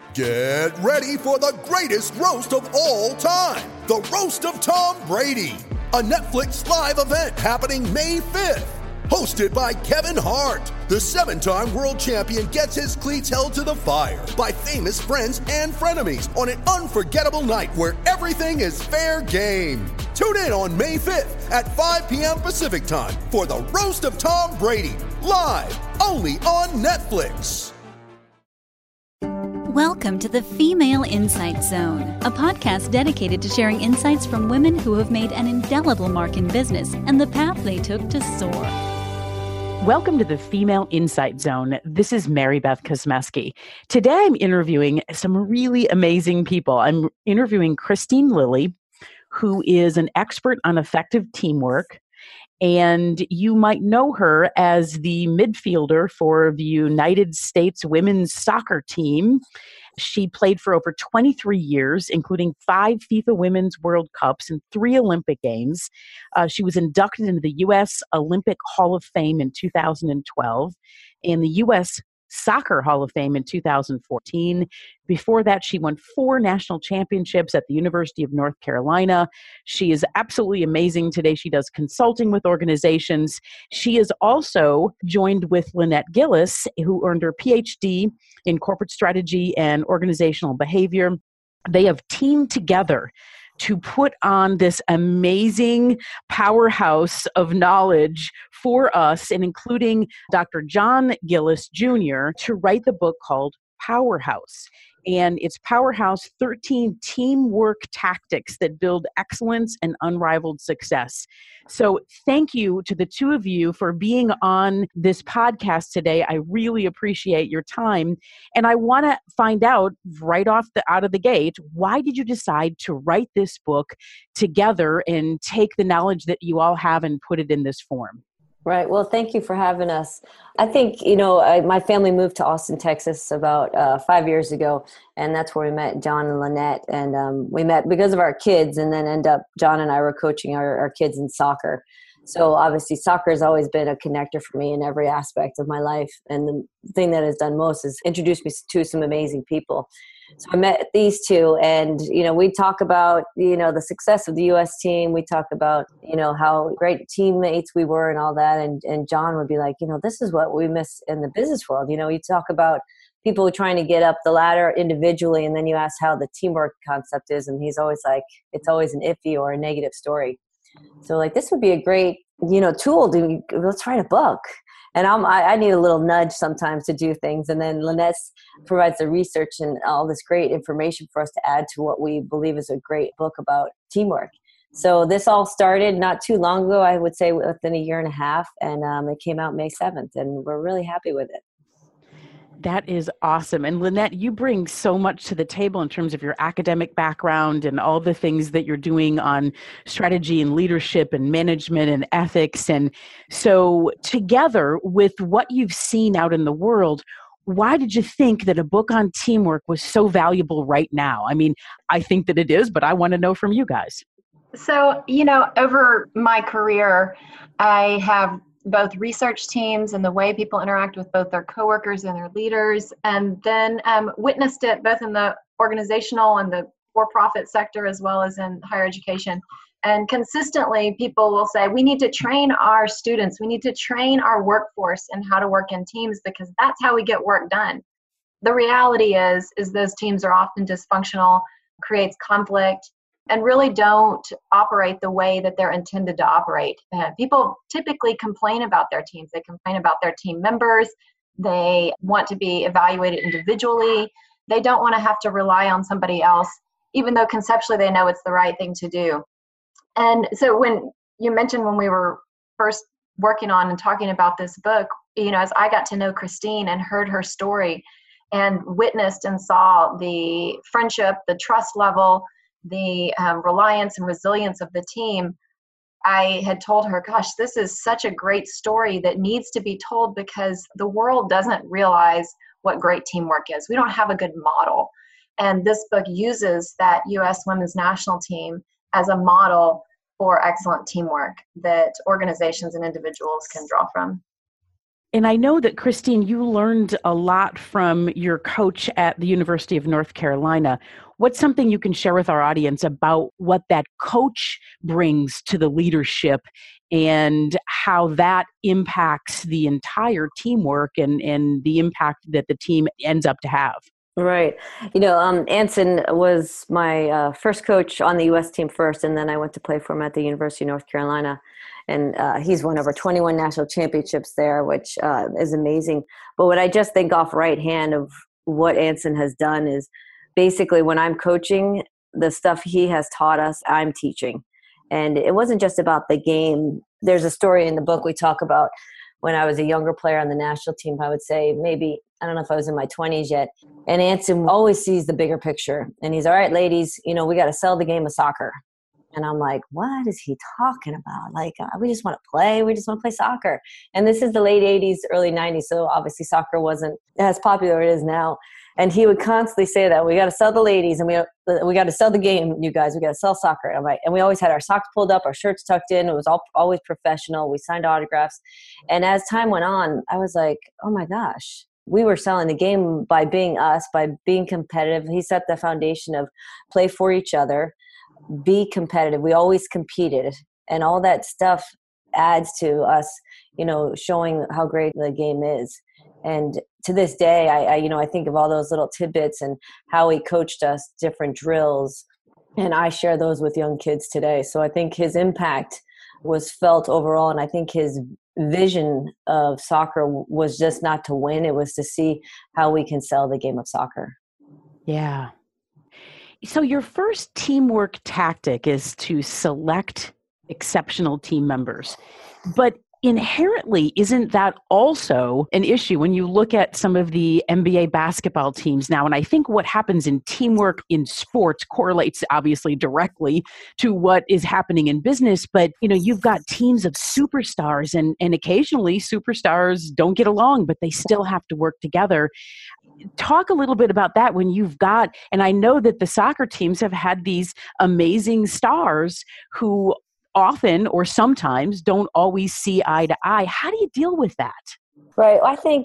Get ready for the greatest roast of all time, the Roast of Tom Brady, a Netflix live event happening May 5th. Hosted by Kevin Hart, the 7-time world champion gets his cleats held to the fire by famous friends and frenemies on an unforgettable night where everything is fair game. Tune in on May 5th at 5 p.m. Pacific time for the Roast of Tom Brady, live only on Netflix. Welcome to the Female Insight Zone, a podcast dedicated to sharing insights from women who have made an indelible mark in business and the path they took to soar. Welcome to the Female Insight Zone. This is Mary Beth Kosmeski. Today I'm interviewing some really amazing people. I'm interviewing Christine Lilly, who is an expert on effective teamwork. And you might know her as the midfielder for the United States women's soccer team. She played for over 23 years, including 5 FIFA Women's World Cups and 3 Olympic Games. She was inducted into the U.S. Olympic Hall of Fame in 2012 and the U.S. Soccer Hall of Fame in 2014. Before that, she won 4 national championships at the University of North Carolina. She is absolutely amazing. Today, she does consulting with organizations. She is also joined with Lynette Gillis, who earned her PhD in corporate strategy and organizational behavior. They have teamed together to put on this amazing powerhouse of knowledge for us, and including Dr. John Gillis Jr., to write the book called Powerhouse. And it's Powerhouse 13 Teamwork Tactics that build excellence and unrivaled success. So thank you to the two of you for being on this podcast today. I really appreciate your time. And I want to find out right out of the gate, why did you decide to write this book together and take the knowledge that you all have and put it in this form? Right. Well, thank you for having us. I think, my family moved to Austin, Texas about 5 years ago, and that's where we met John and Lynette. And we met because of our kids, and then John and I were coaching our kids in soccer. So obviously soccer has always been a connector for me in every aspect of my life. And the thing that has done most is introduce me to some amazing people. So I met these two, and, we talk about, the success of the U.S. team. We talk about, how great teammates we were and all that. And John would be like, this is what we miss in the business world. You talk about people trying to get up the ladder individually, and then you ask how the teamwork concept is. And he's always like, it's always an iffy or a negative story. So this would be a great, tool to, let's write a book. And I need a little nudge sometimes to do things. And then Lynette provides the research and all this great information for us to add to what we believe is a great book about teamwork. So this all started not too long ago, I would say within a year and a half. And it came out May 7th, and we're really happy with it. That is awesome. And Lynette, you bring so much to the table in terms of your academic background and all the things that you're doing on strategy and leadership and management and ethics. And so together with what you've seen out in the world, why did you think that a book on teamwork was so valuable right now? I mean, I think that it is, but I want to know from you guys. So, over my career, I have both research teams and the way people interact with both their coworkers and their leaders, and then witnessed it both in the organizational and the for-profit sector as well as in higher education. And consistently, people will say, we need to train our students, we need to train our workforce in how to work in teams because that's how we get work done. The reality is those teams are often dysfunctional, creates conflict, and really don't operate the way that they're intended to operate. People typically complain about their teams. They complain about their team members. They want to be evaluated individually. They don't want to have to rely on somebody else, even though conceptually they know it's the right thing to do. And so when you mentioned when we were first working on and talking about this book, as I got to know Christine and heard her story and witnessed and saw the friendship, the trust level, the reliance and resilience of the team, I had told her, gosh, this is such a great story that needs to be told because the world doesn't realize what great teamwork is. We don't have a good model. And this book uses that U.S. women's national team as a model for excellent teamwork that organizations and individuals can draw from. And I know that, Christine, you learned a lot from your coach at the University of North Carolina. What's something you can share with our audience about what that coach brings to the leadership and how that impacts the entire teamwork and the impact that the team ends up to have? Right. Anson was my first coach on the U.S. team first, and then I went to play for him at the University of North Carolina. And he's won over 21 national championships there, which is amazing. But what I just think off right hand of what Anson has done is basically when I'm coaching, the stuff he has taught us, I'm teaching. And it wasn't just about the game. There's a story in the book we talk about when I was a younger player on the national team. I would say maybe, I don't know if I was in my 20s yet. And Anson always sees the bigger picture. And he's, all right, ladies, we got to sell the game of soccer. And I'm like, what is he talking about? Like, we just want to play. We just want to play soccer. And this is the late 80s, early 90s. So obviously soccer wasn't as popular as it is now. And he would constantly say that we got to sell the ladies and we got to sell the game, you guys. We got to sell soccer. And I'm like, and we always had our socks pulled up, our shirts tucked in. It was always professional. We signed autographs. And as time went on, I was like, oh my gosh, we were selling the game by being us, by being competitive. He set the foundation of play for each other, be competitive. We always competed, and all that stuff adds to us, showing how great the game is. And to this day, I think of all those little tidbits and how he coached us, different drills, and I share those with young kids today. So I think his impact was felt overall, and I think his vision of soccer was just not to win. It was to see how we can sell the game of soccer. Yeah. So your first teamwork tactic is to select exceptional team members. But inherently, isn't that also an issue when you look at some of the NBA basketball teams now? And I think what happens in teamwork in sports correlates obviously directly to what is happening in business. But, you've got teams of superstars and occasionally superstars don't get along, but they still have to work together. Talk a little bit about that when you've got, and I know that the soccer teams have had these amazing stars who often or sometimes don't always see eye to eye. How do you deal with that? Right. I think,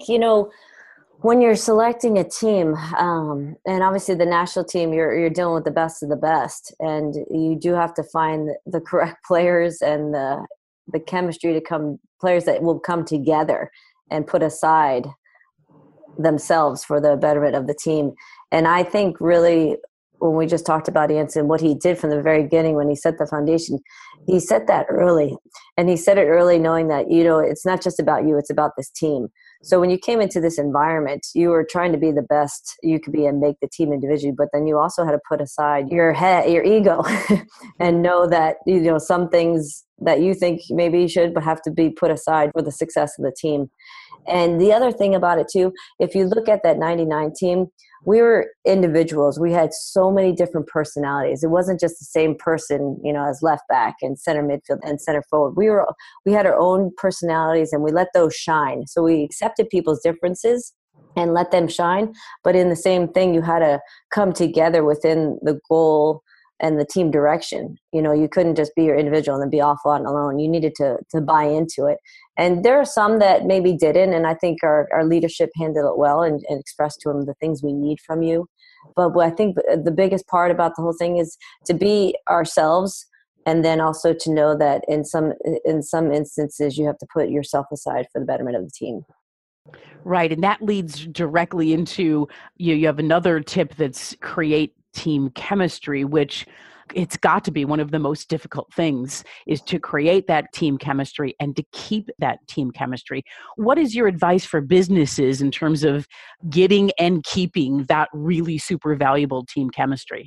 when you're selecting a team, and obviously the national team, you're dealing with the best of the best, and you do have to find the correct players and the chemistry to come, players that will come together and put aside themselves for the betterment of the team. And I think really when we just talked about Anson, what he did from the very beginning when he set the foundation, he set that early. And he set it early knowing that, it's not just about you, it's about this team. So when you came into this environment, you were trying to be the best you could be and make the team individually, but then you also had to put aside your ego and know that, some things that you think maybe you should, but have to be put aside for the success of the team. And the other thing about it too, if you look at that 99 team, we were individuals. We had so many different personalities. It wasn't just the same person, as left back and center midfield and center forward. We had our own personalities and we let those shine. So we accepted people's differences and let them shine. But in the same thing, you had to come together within the goal and the team direction. You couldn't just be your individual and then be off on alone. You needed to buy into it. And there are some that maybe didn't, and I think our leadership handled it well and expressed to them the things we need from you. But I think the biggest part about the whole thing is to be ourselves, and then also to know that in some instances you have to put yourself aside for the betterment of the team. Right, and that leads directly into, you have another tip that's create team chemistry, which it's got to be one of the most difficult things, is to create that team chemistry and to keep that team chemistry. What is your advice for businesses in terms of getting and keeping that really super valuable team chemistry?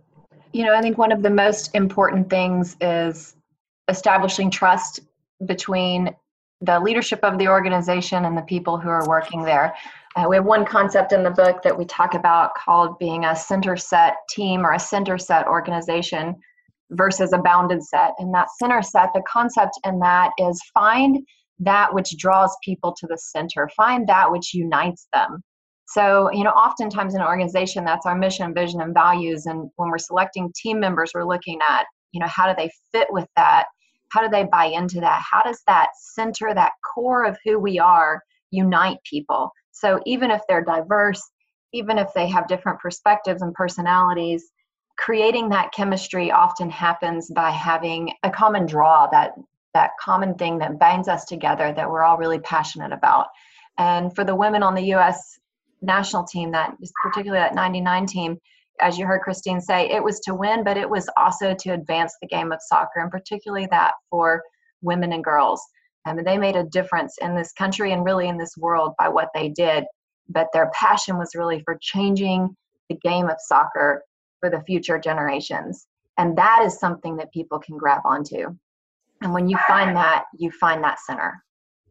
I think one of the most important things is establishing trust between the leadership of the organization and the people who are working there. We have one concept in the book that we talk about called being a center set team or a center set organization versus a bounded set. And that center set, the concept in that is find that which draws people to the center, find that which unites them. So, oftentimes in an organization, that's our mission, vision, and values. And when we're selecting team members, we're looking at, how do they fit with that? How do they buy into that? How does that center, that core of who we are, unite people. So even if they're diverse, even if they have different perspectives and personalities, creating that chemistry often happens by having a common draw, that common thing that binds us together, that we're all really passionate about. And for the women on the U.S. national team, that is particularly that 99 team, as you heard Christine say, it was to win, but it was also to advance the game of soccer, and particularly that for women and girls. I mean, they made a difference in this country and really in this world by what they did. But their passion was really for changing the game of soccer for the future generations. And that is something that people can grab onto. And when you find that center.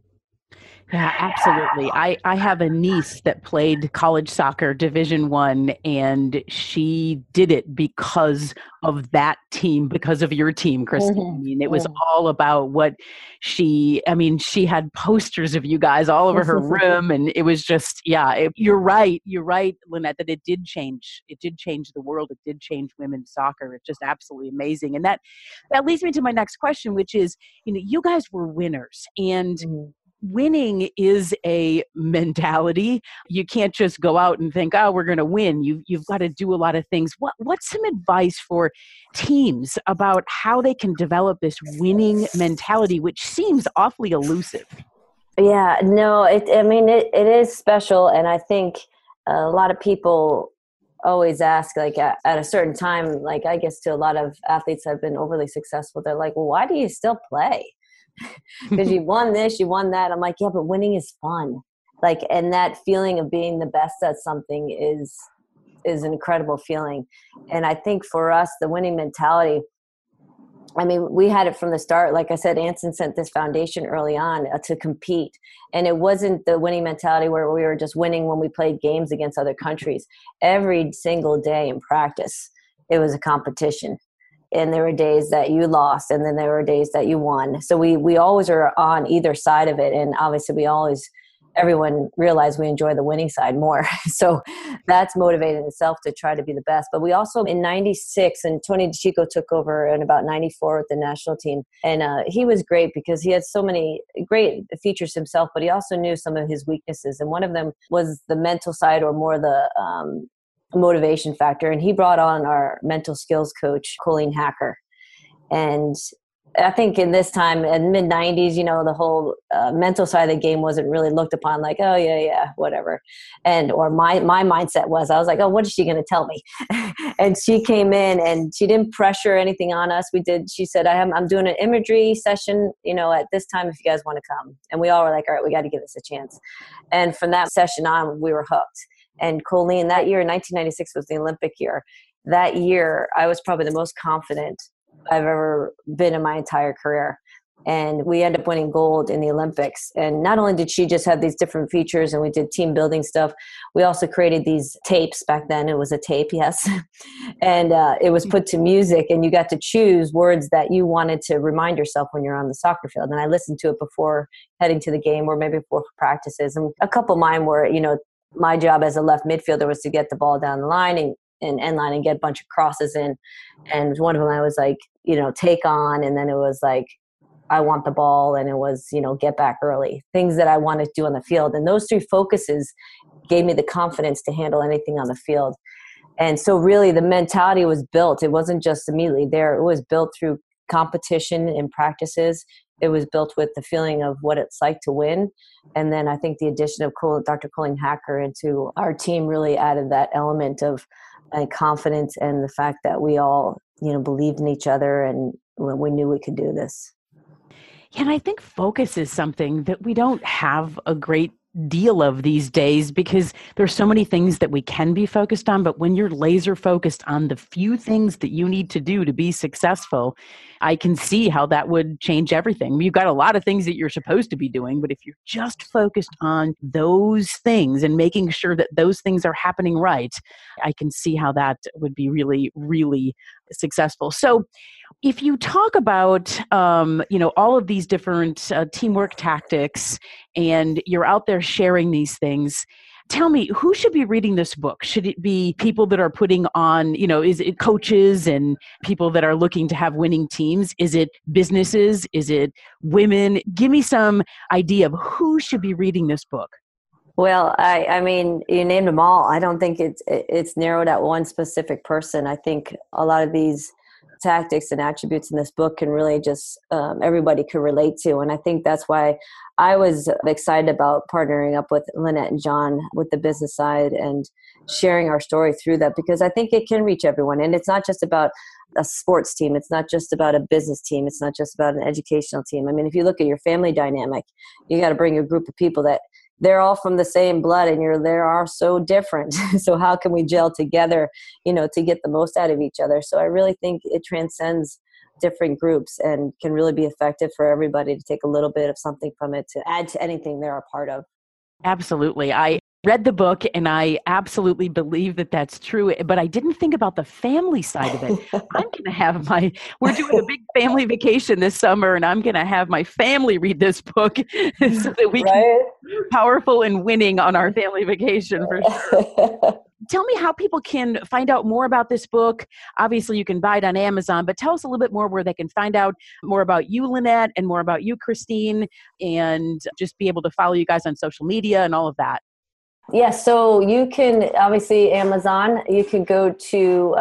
Yeah, absolutely. I have a niece that played college soccer Division I, and she did it because of that team, because of your team, Christine. Mm-hmm. I mean, it was all about what she had posters of you guys all over her room, and it was just, you're right, Lynette, that it did change the world. It did change women's soccer. It's just absolutely amazing. And that leads me to my next question, which is, you guys were winners, and winning is a mentality. You can't just go out and think, oh, we're going to win. You've got to do a lot of things. What's some advice for teams about how they can develop this winning mentality, which seems awfully elusive? Yeah, no, it is special. And I think a lot of people always ask, like at a certain time, like I guess to a lot of athletes have been overly successful. They're like, well, why do you still play? Because you won this, you won that. I'm like, yeah, but winning is fun. Like, and that feeling of being the best at something is an incredible feeling. And I think for us, the winning mentality, I mean, we had it from the start. Like I said, Anson sent this foundation early on to compete. And it wasn't the winning mentality where we were just winning when we played games against other countries. Every single day in practice, it was a competition. And there were days that you lost, and then there were days that you won. So we always are on either side of it. And obviously everyone realized we enjoy the winning side more. So that's motivated itself to try to be the best. But we also, in 96, and Tony DeCicco took over in about 94 with the national team. And he was great because he had so many great features himself, but he also knew some of his weaknesses. And one of them was the mental side, or more the motivation factor. And he brought on our mental skills coach, Colleen Hacker. And I think in this time, in mid-90s, the whole mental side of the game wasn't really looked upon like, oh, yeah, whatever. Or my mindset was, I was like, oh, what is she going to tell me? And she came in and she didn't pressure anything on us. She said, I'm doing an imagery session, at this time if you guys want to come. And we all were like, all right, we got to give this a chance. And from that session on, we were hooked. And Colleen, that year, 1996 was the Olympic year. That year, I was probably the most confident I've ever been in my entire career. And we ended up winning gold in the Olympics. And not only did she just have these different features and we did team building stuff, we also created these tapes. Back then it was a tape, yes. And it was put to music, and you got to choose words that you wanted to remind yourself when you're on the soccer field. And I listened to it before heading to the game, or maybe before practices. And a couple of mine were, my job as a left midfielder was to get the ball down the line and end line and get a bunch of crosses in. And one of them I was like, take on. And then it was like, I want the ball. And it was, get back early. Things that I wanted to do on the field. And those three focuses gave me the confidence to handle anything on the field. And so really the mentality was built. It wasn't just immediately there. It was built through competition and practices. It was built with the feeling of what it's like to win. And then I think the addition of Dr. Colleen Hacker into our team really added that element of confidence, and the fact that we all, believed in each other, and we knew we could do this. Yeah, and I think focus is something that we don't have a great deal of these days, because there's so many things that we can be focused on. But when you're laser focused on the few things that you need to do to be successful, I can see how that would change everything. You've got a lot of things that you're supposed to be doing, but if you're just focused on those things and making sure that those things are happening right, I can see how that would be really, really successful. So if you talk about, all of these different teamwork tactics, and you're out there sharing these things, Tell me, who should be reading this book? Should it be people that are putting on, is it coaches and people that are looking to have winning teams? Is it businesses? Is it women? Give me some idea of who should be reading this book. Well, I mean, you named them all. I don't think it's narrowed at one specific person. I think a lot of these tactics and attributes in this book can really just everybody could relate to. And I think that's why I was excited about partnering up with Lynette and John with the business side and sharing our story through that, because I think it can reach everyone. And it's not just about a sports team. It's not just about a business team. It's not just about an educational team. I mean, if you look at your family dynamic, you got to bring a group of people that they're all from the same blood and they are so different. So how can we gel together, to get the most out of each other? So I really think it transcends different groups and can really be effective for everybody to take a little bit of something from it to add to anything they're a part of. Absolutely. I read the book and I absolutely believe that that's true, but I didn't think about the family side of it. I'm going to have we're doing a big family vacation this summer and I'm going to have my family read this book so that we can be powerful and winning on our family vacation for sure. Tell me how people can find out more about this book. Obviously, you can buy it on Amazon, but tell us a little bit more where they can find out more about you, Lynette, and more about you, Christine, and just be able to follow you guys on social media and all of that. Yes, so you can, obviously, Amazon, you can go to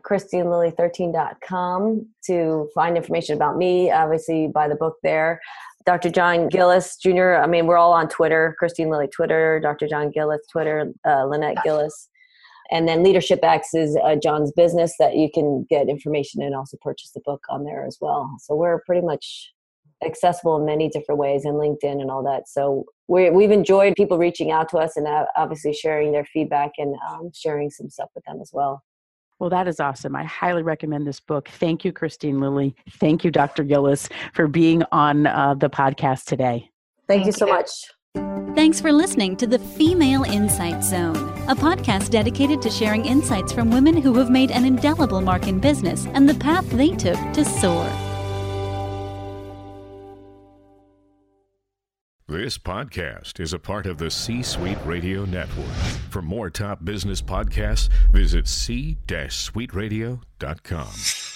ChristineLilly13.com to find information about me, obviously buy the book there. Dr. John Gillis Jr., I mean, we're all on Twitter, Christine Lilly Twitter, Dr. John Gillis Twitter, Lynette Gillis. And then Leadership X is John's business that you can get information and also purchase the book on there as well. So we're pretty much accessible in many different ways, and LinkedIn and all that. So we've enjoyed people reaching out to us and obviously sharing their feedback and sharing some stuff with them as well. Well, that is awesome. I highly recommend this book. Thank you, Christine Lilly. Thank you, Dr. Gillis, for being on the podcast today. Thank you so much. Thanks for listening to the Female Insight Zone, a podcast dedicated to sharing insights from women who have made an indelible mark in business and the path they took to soar. This podcast is a part of the C-Suite Radio Network. For more top business podcasts, visit c-suiteradio.com.